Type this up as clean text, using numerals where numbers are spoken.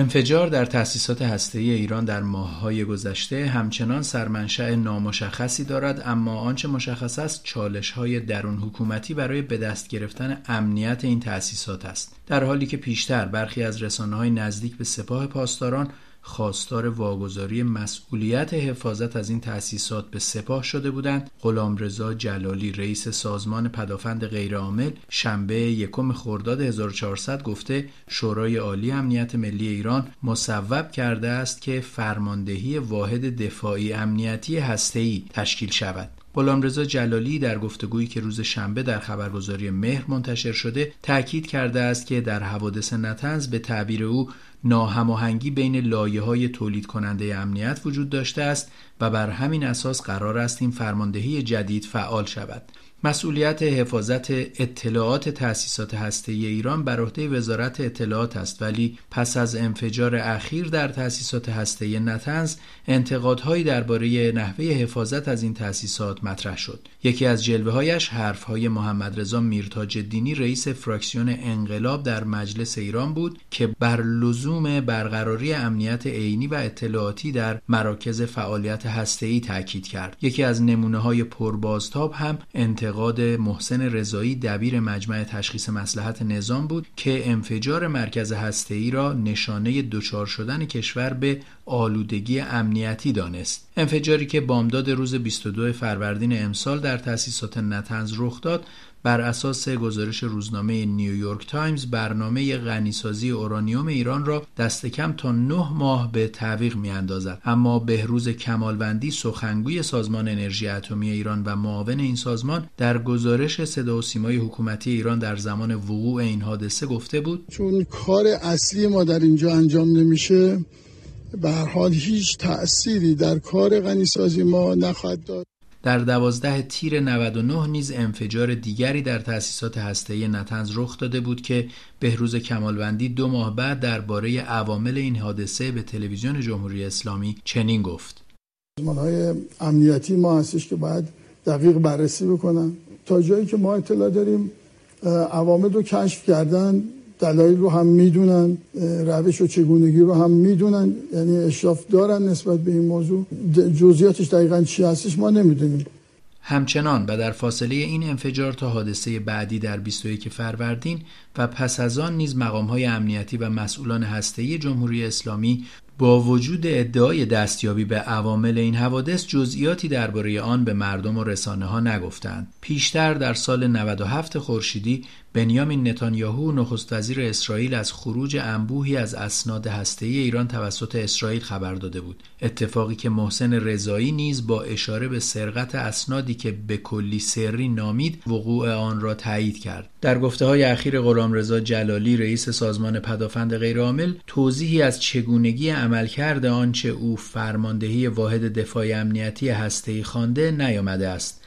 انفجار در تأسیسات هسته‌ای ایران در ماه‌های گذشته همچنان سرمنشأ نامشخصی دارد، اما آنچه مشخص است چالش‌های درون حکومتی برای به دست گرفتن امنیت این تأسیسات است. در حالی که پیشتر برخی از رسانه‌های نزدیک به سپاه پاسداران خواستار واگذاری مسئولیت حفاظت از این تأسیسات به سپاه شده بودند، غلامرضا جلالی رئیس سازمان پدافند غیرعامل شنبه 1 خرداد 1400 گفته شورای عالی امنیت ملی ایران مصوب کرده است که فرماندهی واحد دفاعی امنیتی هسته‌ای تشکیل شود. غلامرضا جلالی در گفتگویی که روز شنبه در خبرگزاری مهر منتشر شده تأکید کرده است که در حوادث نطنز به تعبیر او ناهماهنگی بین لایه‌های تولید کننده امنیت وجود داشته است و بر همین اساس قرار است این فرماندهی جدید فعال شود. مسئولیت حفاظت اطلاعات تأسیسات هسته‌ای ایران بر عهده وزارت اطلاعات است، ولی پس از انفجار اخیر در تأسیسات هسته‌ای نطنز انتقادهایی درباره نحوه حفاظت از این تأسیسات مطرح شد. یکی از جلوه‌هایش حرف‌های محمدرضا میرتاج‌الدینی رئیس فراکسیون انقلاب در مجلس ایران بود که بر لزوم برقراری امنیت عینی و اطلاعاتی در مراکز فعالیت هسته‌ای تاکید کرد. یکی از نمونه‌های پربازتاب هم انتقاد محسن رضایی دبیر مجمع تشخیص مصلحت نظام بود که انفجار مرکز هسته‌ای را نشانه دچار شدن کشور به آلودگی امنیتی دانست. انفجاری که بامداد روز 22 فروردین امسال در تأسیسات نطنز رخ داد بر اساس گزارش روزنامه نیویورک تایمز برنامه غنیسازی اورانیوم ایران را دست کم تا 9 ماه به تعویق می‌اندازد. اما بهروز کمالوندی سخنگوی سازمان انرژی اتمی ایران و معاون این سازمان در گزارش صدا و سیمای حکومتی ایران در زمان وقوع این حادثه گفته بود چون کار اصلی ما در اینجا انجام نمیشه، به هر حال هیچ تأثیری در کار غنیسازی ما نخواهد داشت. در 12 تیر 99 نیز انفجار دیگری در تأسیسات هسته‌ای نطنز رخ داده بود که بهروز کمالوندی 2 ماه بعد درباره عوامل این حادثه به تلویزیون جمهوری اسلامی چنین گفت: سازمان‌های امنیتی ما هستش که باید دقیق بررسی بکنن. تا جایی که ما اطلاع داریم عوامل رو کشف کردن، دلایل رو هم میدونن، روش و چگونگی رو هم میدونن، یعنی اشراف دارن نسبت به این موضوع. جزئیاتش دقیقاً چی هستش ما نمیدونیم. همچنان و در فاصله این انفجار تا حادثه بعدی در 21 فروردین و پس از آن نیز مقام‌های امنیتی و مسئولان هسته‌ای جمهوری اسلامی با وجود ادعای دستیابی به عوامل این حوادث جزئیاتی درباره آن به مردم و رسانه‌ها نگفتند. پیشتر در سال 97 خورشیدی بنیامین نتانیاهو نخست وزیر اسرائیل از خروج انبوهی از اسناد هسته‌ای ایران توسط اسرائیل خبر داده بود، اتفاقی که محسن رضایی نیز با اشاره به سرقت اسنادی که به کلی سری نامید وقوع آن را تایید کرد. در گفته‌های اخیر غلامرضا جلالی رئیس سازمان پدافند غیرعامل توضیحی از چگونگی عملکرد آنچه او فرماندهی واحد دفاع امنیتی هسته‌ای خوانده نیامده است.